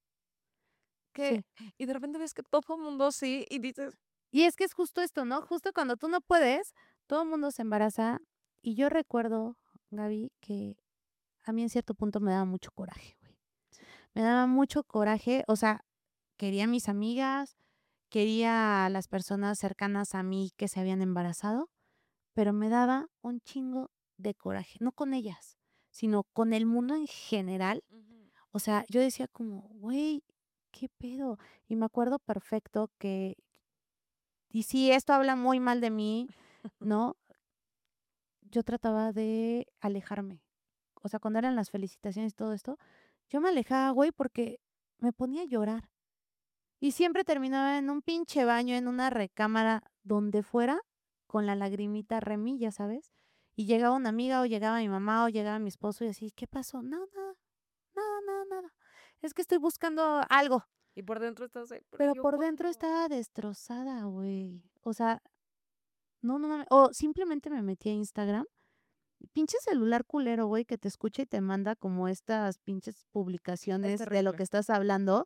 ¿qué? sí. Y de repente ves que todo el mundo sí, y dices, Y es que es justo esto, ¿no? Justo cuando tú no puedes, todo el mundo se embaraza. Y yo recuerdo, Gaby, que a mí en cierto punto me daba mucho coraje, güey. sí. Me daba mucho coraje, o sea, quería a mis amigas, quería a las personas cercanas a mí que se habían embarazado, pero me daba un chingo de coraje, no con ellas, sino con el mundo en general. Ujú. O sea, yo decía como, güey, ¿qué pedo? Y me acuerdo perfecto que, y sí, esto habla muy mal de mí, ¿no? Yo trataba de alejarme. O sea, cuando eran las felicitaciones y todo esto, yo me alejaba, güey, porque me ponía a llorar. Y siempre terminaba en un pinche baño, en una recámara, donde fuera, con la lagrimita remilla, ¿sabes? Y llegaba una amiga, o llegaba mi mamá, o llegaba mi esposo, y así, ¿qué pasó? Nada, nada, nada, nada. Es que estoy buscando algo. Y por dentro estás ahí, pero Pero yo por dentro cuándo. estaba destrozada, güey. O sea, no, no mames. O simplemente me metí a Instagram. Pinche celular culero, güey, que te escucha y te manda como estas pinches Es publicaciones de lo que terrible. estás hablando.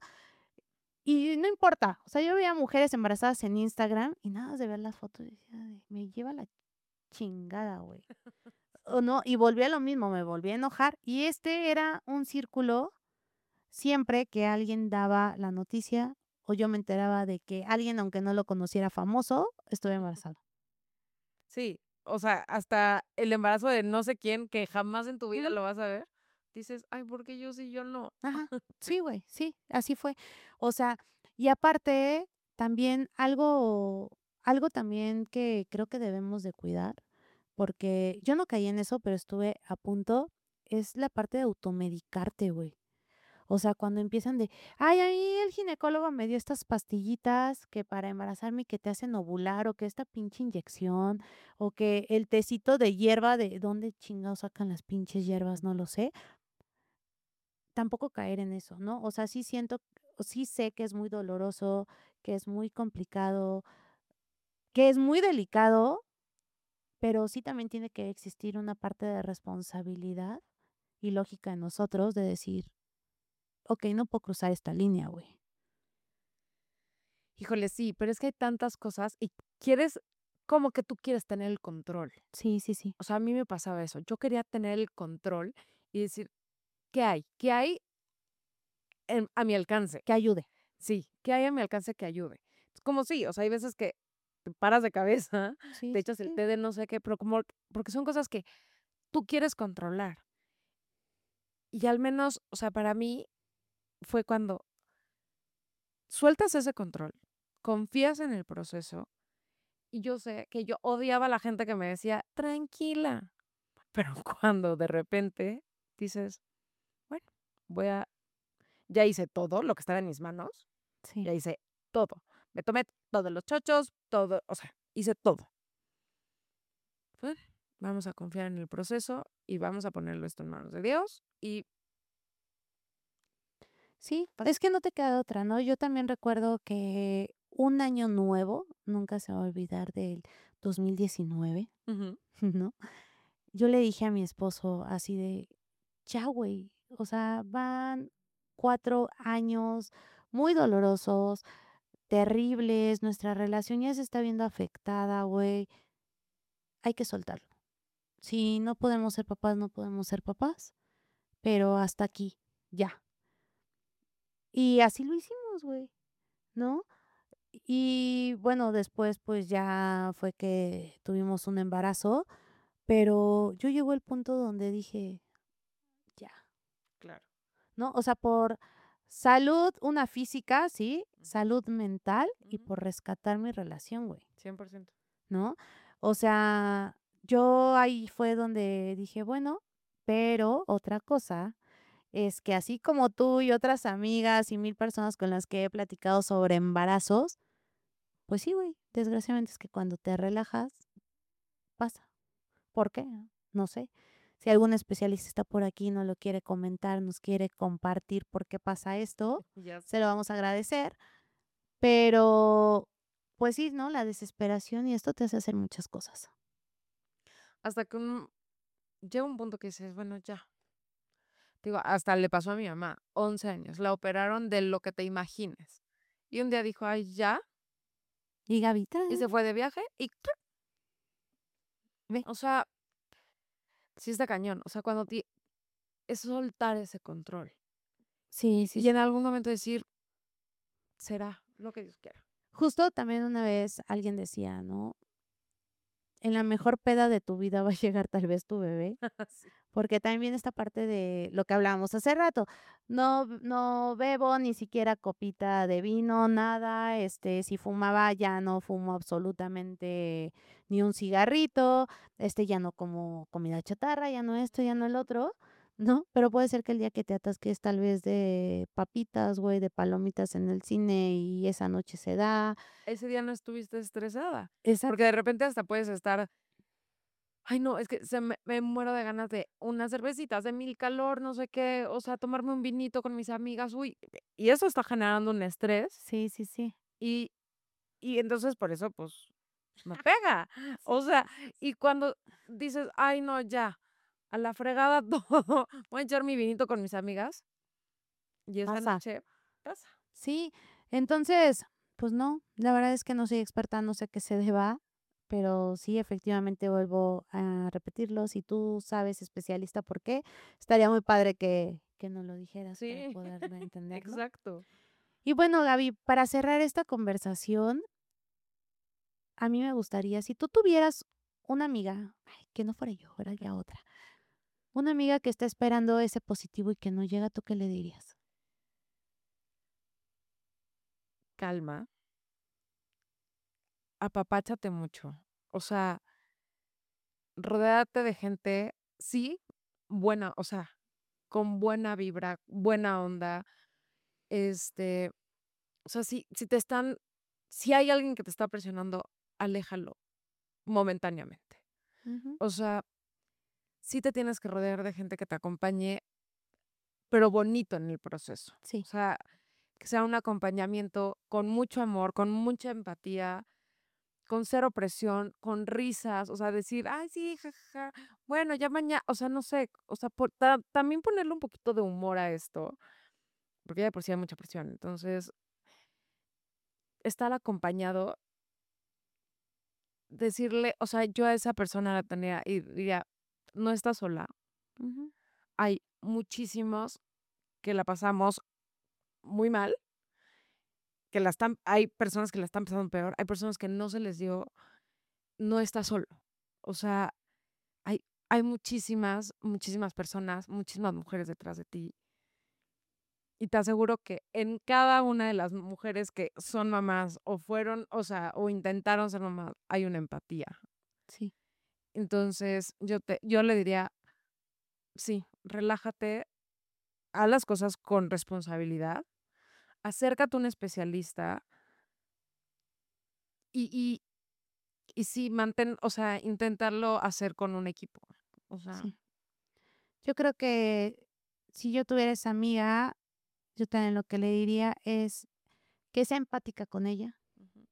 Y no importa. O sea, yo veía mujeres embarazadas en Instagram y nada más de ver las fotos decía, me lleva la chingada, güey. O no, y volví a lo mismo, me volví a enojar. Y este era un círculo siempre que alguien daba la noticia o yo me enteraba de que alguien, aunque no lo conociera famoso, estuvo embarazado. Sí, o sea, hasta el embarazo de no sé quién que jamás en tu vida Ujú. lo vas a ver, dices, ay, ¿por qué yo sí, yo no? Ajá. Sí. Sí, güey, sí, así fue. O sea, y aparte, también algo también que creo que debemos de cuidar, porque yo no caí en eso, pero estuve a punto, es la parte de automedicarte, güey. O sea, cuando empiezan de, ay, a mí el ginecólogo me dio estas pastillitas que para embarazarme y que te hacen ovular, o que esta pinche inyección, o que el tecito de hierba, de dónde chingados sacan las pinches hierbas, no lo sé. Tampoco caer en eso, ¿no? O sea, sí siento, o sí sé que es muy doloroso, que es muy complicado, que es muy delicado, pero sí también tiene que existir una parte de responsabilidad y lógica en nosotros de decir, ok, no puedo cruzar esta línea, güey. híjole, sí, pero es que hay tantas cosas y quieres, como que tú quieres tener el control. Sí, sí, sí. O sea, a mí me pasaba eso. Yo quería tener el control y decir, ¿qué hay? ¿Qué hay a mi alcance? Que ayude. Sí, ¿qué hay a mi alcance que ayude? Es como sí, o sea, hay veces que te paras de cabeza, Sí, te sí, echas el sí. té de no sé qué, pero como porque son cosas que tú quieres controlar. Y al menos, o sea, para mí fue cuando sueltas ese control, confías en el proceso, y yo sé que yo odiaba a la gente que me decía: "Tranquila", pero cuando de repente dices: "Bueno, voy a ya hice todo lo que estaba en mis manos, Sí. ya hice todo. Me tomé todos los chochos, todo, o sea, hice todo. Pues, vamos a confiar en el proceso y vamos a ponerlo esto en manos de Dios y Sí, pasa". es que no te queda otra, ¿no? Yo también recuerdo que un año nuevo, nunca se va a olvidar del 2019, Ujú, ¿no? Yo le dije a mi esposo así de, ya, güey, o sea, van 4 años muy dolorosos, terribles, nuestra relación ya se está viendo afectada, güey, hay que soltarlo. Si no podemos ser papás, no podemos ser papás, pero hasta aquí, ya. Y así lo hicimos, güey, ¿no? Y bueno, después, pues, ya fue que tuvimos un embarazo, pero yo llegó el punto donde dije: "Ya", claro. ¿no? O sea, por salud, una física, sí, Ujú, salud mental y ujú, por rescatar mi relación, güey, 100%. ¿no? O sea, yo ahí fue donde dije: "Bueno", pero otra cosa es que así como tú y otras amigas y 1000 personas con las que he platicado sobre embarazos, pues sí, güey, desgraciadamente es que cuando te relajas pasa. ¿Por qué? No sé. Si algún especialista está por aquí, no lo quiere comentar, nos quiere compartir por qué pasa esto, Ya se lo sé. vamos a agradecer. Pero, pues sí, ¿no? La desesperación y esto te hace hacer muchas cosas. Hasta que llega un punto que dices, bueno, ya. Digo, hasta le pasó a mi mamá, 11 años, la operaron de lo que te imagines. Y un día dijo, ay, ya, Y Gavita, y se fue de viaje y, ¡crac! ve. O sea, sí está cañón. O sea, cuando es soltar ese control. Sí, sí, Y en sí. algún momento decir, será lo que Dios quiera. Justo también una vez alguien decía, ¿no? En la mejor peda de tu vida va a llegar tal vez tu bebé. Sí. Porque también viene esta parte de lo que hablábamos hace rato. No bebo ni siquiera copita de vino, nada, si fumaba, ya no fumo absolutamente ni un cigarrito, ya no como comida chatarra, ya no esto, ya no el otro, ¿no? Pero puede ser que el día que te atasques tal vez de papitas, güey, de palomitas en el cine y esa noche se da. Ese día no estuviste estresada. Porque Exacto. de repente hasta puedes estar, ay, no, es que me muero de ganas de unas cervecitas, de mil calor, no sé qué, o sea, tomarme un vinito con mis amigas, uy, y eso está generando un estrés Sí, sí, sí. y, y entonces por eso, pues, me pega. O sea, y cuando dices, ay, no, ya, a la fregada todo, voy a echar mi vinito con mis amigas y esa Pasa. noche pasa. Sí, entonces, pues no, la verdad es que no soy experta, no sé a qué se deba, pero sí, efectivamente vuelvo a repetirlo. Si tú sabes, especialista, por qué, estaría muy padre que nos lo dijeras para Sí, poder entenderlo. exacto. Y bueno, Gaby, para cerrar esta conversación, a mí me gustaría, si tú tuvieras una amiga, ay, que no fuera yo, era ya otra, una amiga que está esperando ese positivo y que no llega, ¿tú qué le dirías? Calma, apapáchate mucho. O sea, rodéate de gente, sí, buena, o sea, con buena vibra, buena onda, este, o sea, si hay alguien que te está presionando, aléjalo momentáneamente. Ujú. O sea, sí te tienes que rodear de gente que te acompañe, pero bonito en el proceso. O Sí. sea, que sea un acompañamiento con mucho amor, con mucha empatía, con cero presión, con risas, o sea, decir, ay, sí, jajaja, bueno, ya mañana, o sea, no sé, o sea, también ponerle un poquito de humor a esto, porque ya de por sí hay mucha presión. Entonces, estar acompañado, decirle, o sea, yo a esa persona la tendría y diría, no estás sola. Ujú. Hay muchísimos que la pasamos muy mal, hay personas que la están pasando peor, hay personas que no se les dio, no estás solo. O sea, hay, hay muchísimas personas, muchísimas mujeres detrás de ti. Y te aseguro que en cada una de las mujeres que son mamás o fueron, o sea, o intentaron ser mamás, hay una empatía. Sí, Entonces, yo le diría, sí, relájate, haz las cosas con responsabilidad, acércate a un especialista y, y, y sí, o sea, intentarlo hacer con un equipo. O sea, sí. Yo creo que si yo tuviera esa amiga, yo también lo que le diría es que sea empática con ella, ujú,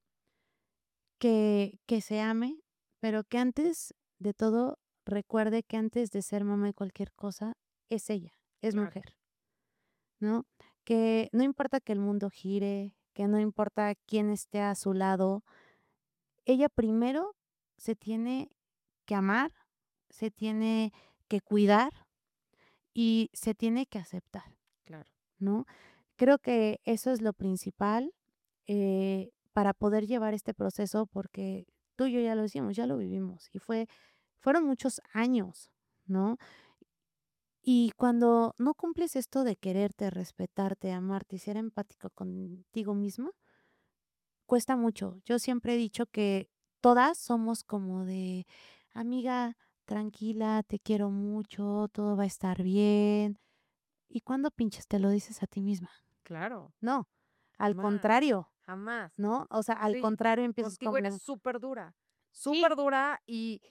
que se ame, pero que antes de todo recuerde que antes de ser mamá de cualquier cosa, es ella, es claro, mujer, ¿no? Que no importa que el mundo gire, que no importa quién esté a su lado, ella primero se tiene que amar, se tiene que cuidar y se tiene que aceptar, claro. ¿no? Creo que eso es lo principal para poder llevar este proceso, porque tú y yo ya lo hicimos, ya lo vivimos y fueron muchos años, ¿no? Y cuando no cumples esto de quererte, respetarte, amarte y ser empático contigo mismo, cuesta mucho. Yo siempre he dicho que todas somos como de, amiga, tranquila, te quiero mucho, todo va a estar bien. ¿Y cuándo pinches te lo dices a ti misma? Claro, No, al jamás, contrario, jamás. ¿no? O sea, al Sí, contrario empiezas contigo eres como, sí, súper dura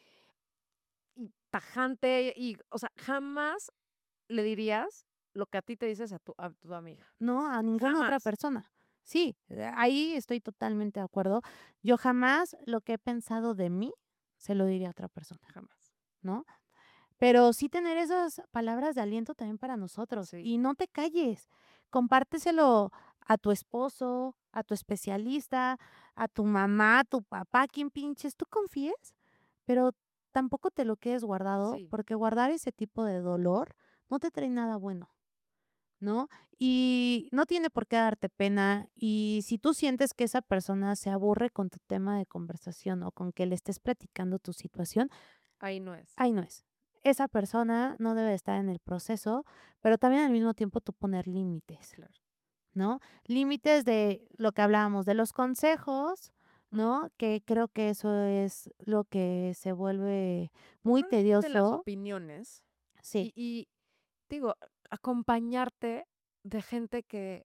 y tajante y, o sea, jamás le dirías lo que a ti te dices a tu amiga. no, a ninguna otra Jamás, persona. Sí, ahí estoy totalmente de acuerdo. Yo jamás lo que he pensado de mí se lo diría a otra persona, jamás. ¿no? Pero sí tener esas palabras de aliento también para nosotros Sí, y no te calles. Compárteselo a tu esposo, a tu especialista, a tu mamá, a tu papá, quien pinches tú confíes, pero tampoco te lo quedes guardado, sí. porque guardar ese tipo de dolor no te trae nada bueno, ¿no? Y no tiene por qué darte pena. Y si tú sientes que esa persona se aburre con tu tema de conversación o con que le estés platicando tu situación, Ahí no es. ahí no es. Esa persona no debe estar en el proceso, pero también al mismo tiempo tú poner límites, Claro. ¿no? Límites de lo que hablábamos, de los consejos, Ujú. ¿no? Que creo que eso es lo que se vuelve muy De las tedioso. opiniones Sí, y digo, acompañarte de gente que,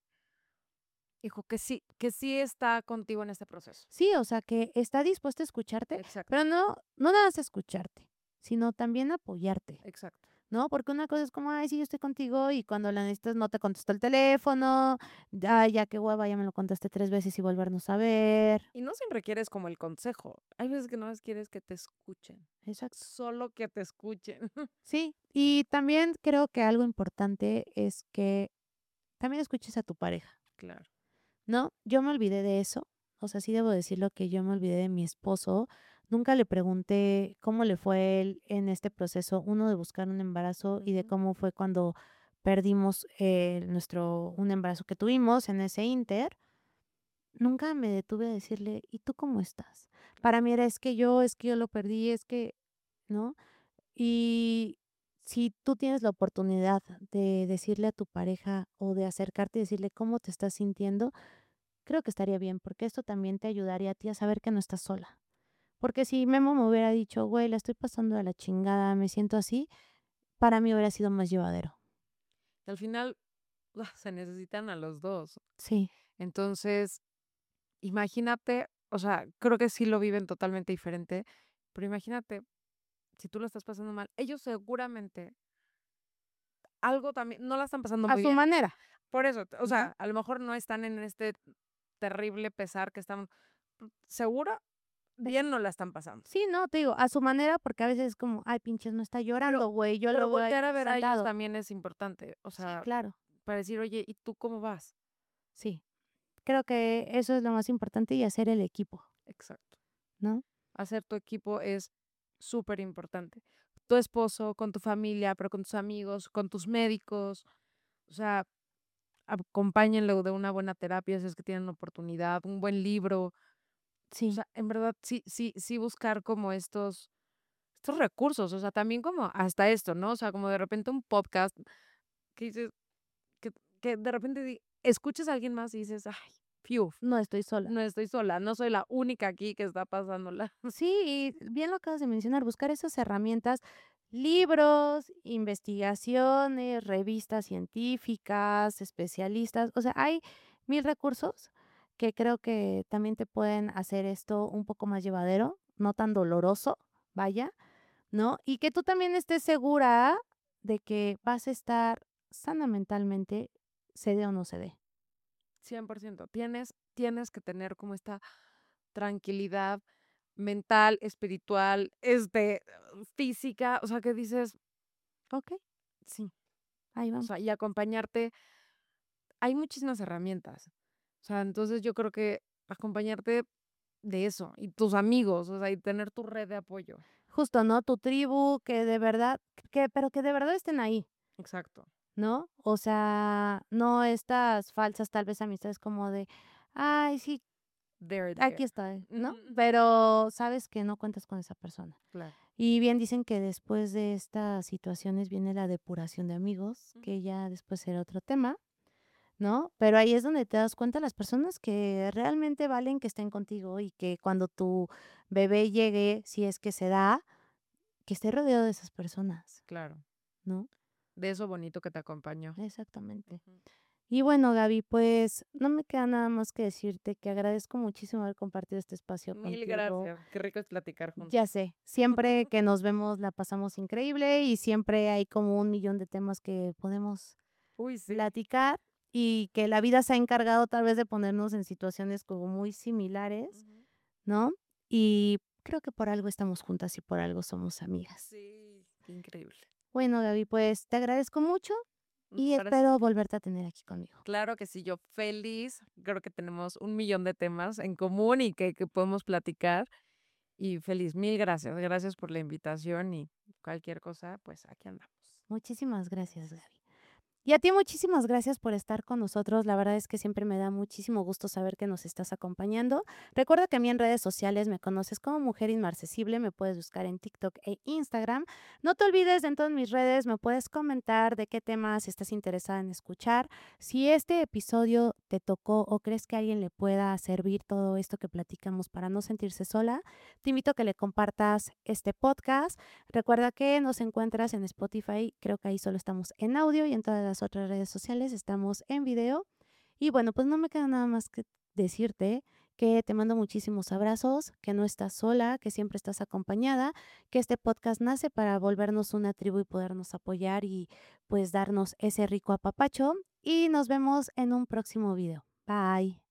hijo, que sí está contigo en este proceso. sí, o sea, que está dispuesta a escucharte, Exacto, pero no nada más escucharte, sino también apoyarte. exacto. ¿No? Porque una cosa es como, ay, sí, yo estoy contigo y cuando la necesitas no te contestó el teléfono, ay, ya qué hueva, ya me lo contaste 3 veces y volvernos a ver. Y no siempre quieres como el consejo. Hay veces que no más quieres que te escuchen. Exacto. Solo que te escuchen. Sí, y también creo que algo importante es que también escuches a tu pareja, Claro. ¿no? Yo me olvidé de eso, o sea, sí debo decirlo que yo me olvidé de mi esposo. Nunca le pregunté cómo le fue él en este proceso, uno de buscar un embarazo y de Ujú. cómo fue cuando perdimos un embarazo que tuvimos en ese inter. Nunca me detuve a decirle: "¿Y tú cómo estás?". Para mí era: es que yo lo perdí, es que", ¿no? Y si tú tienes la oportunidad de decirle a tu pareja o de acercarte y decirle cómo te estás sintiendo, creo que estaría bien, porque esto también te ayudaría a ti a saber que no estás sola. Porque si Memo me hubiera dicho: "Güey, la estoy pasando de la chingada, me siento así", para mí hubiera sido más llevadero. Al final se necesitan a los dos. Sí, Entonces, imagínate, o sea, creo que sí lo viven totalmente diferente, pero imagínate, si tú lo estás pasando mal, ellos seguramente algo también, no la están pasando a muy su bien. manera, Por eso, o ¿no? sea, a lo mejor no están en este terrible pesar que están, seguro, bien no la están pasando. Sí, no, te digo, a su manera, porque a veces es como, ay, pinches, no está Pero, llorando, güey, yo pero lo veo ahí voltear a ver a ellos sentado. también es importante, o Sí, sea, claro, para decir, oye, ¿y tú cómo vas? sí. creo que eso es lo más importante y hacer el equipo, Exacto. ¿no? Hacer tu equipo es súper importante. Tu esposo, con tu familia, pero con tus amigos, con tus médicos, o sea, acompáñenlo de una buena terapia si es que tienen oportunidad, un buen libro. O Sí, sea, en verdad, sí buscar como estos recursos, o sea, también como hasta esto, ¿no? O sea, como de repente un podcast que dices, que, que de repente escuchas a alguien más y dices, ay, fiu, no estoy sola. no estoy sola, no soy la única aquí que está pasándola. Sí, y bien lo acabas de mencionar, buscar esas herramientas, libros, investigaciones, revistas científicas, especialistas, o sea, hay 1000 recursos que creo que también te pueden hacer esto un poco más llevadero, no tan doloroso, vaya, ¿no? Y que tú también estés segura de que vas a estar sana mentalmente, se dé o no se dé. 100%. Tienes que tener como esta tranquilidad mental, espiritual, física, o sea, que dices, Ok, sí, ahí o vamos. sea, y acompañarte. Hay muchísimas herramientas. O sea, entonces yo creo que acompañarte de eso y tus amigos, o sea, y tener tu red de apoyo. Justo, ¿no? Tu tribu, que de verdad, pero que de verdad estén ahí. Exacto. ¿No? O sea, no estas falsas, tal vez, amistades como de: "Ay, sí, They're aquí there. estoy", ¿no? Ujú, Pero sabes que no cuentas con esa persona. claro. Y bien dicen que después de estas situaciones viene la depuración de amigos, Ujú. que ya después será otro tema, ¿no? Pero ahí es donde te das cuenta las personas que realmente valen que estén contigo y que cuando tu bebé llegue, si es que se da, que esté rodeado de esas personas, Claro. ¿no? De eso bonito que te acompañó. Exactamente. Ujú. Y bueno, Gaby, pues no me queda nada más que decirte que agradezco muchísimo haber compartido este espacio Mil contigo. gracias. Qué rico es platicar Ya juntas. sé, siempre que nos vemos la pasamos increíble y siempre hay como 1 millón de temas que podemos Uy, sí. platicar y que la vida se ha encargado tal vez de ponernos en situaciones como muy similares, Ujú. ¿no? Y creo que por algo estamos juntas y por algo somos amigas. Sí, qué increíble. Bueno, Gaby, pues te agradezco mucho y Para espero volverte a tener aquí conmigo. Claro que sí, yo feliz. Creo que tenemos 1 millón de temas en común y que podemos platicar. Y feliz, mil gracias. Gracias por la invitación y cualquier cosa, pues aquí andamos. Muchísimas gracias, Gaby. Y a ti muchísimas gracias por estar con nosotros. La verdad es que siempre me da muchísimo gusto saber que nos estás acompañando. Recuerda que a mí en redes sociales me conoces como Mujer Inmarcesible, me puedes buscar en TikTok e Instagram. No te olvides de en todas mis redes, me puedes comentar de qué temas estás interesada en escuchar. Si este episodio te tocó o crees que a alguien le pueda servir todo esto que platicamos para no sentirse sola, te invito a que le compartas este podcast. Recuerda que nos encuentras en Spotify, creo que ahí solo estamos en audio y en todas las otras redes sociales estamos en video. Y bueno, pues no me queda nada más que decirte que te mando muchísimos abrazos, que no estás sola, que siempre estás acompañada, que este podcast nace para volvernos una tribu y podernos apoyar y pues darnos ese rico apapacho. Y nos vemos en un próximo video. Bye.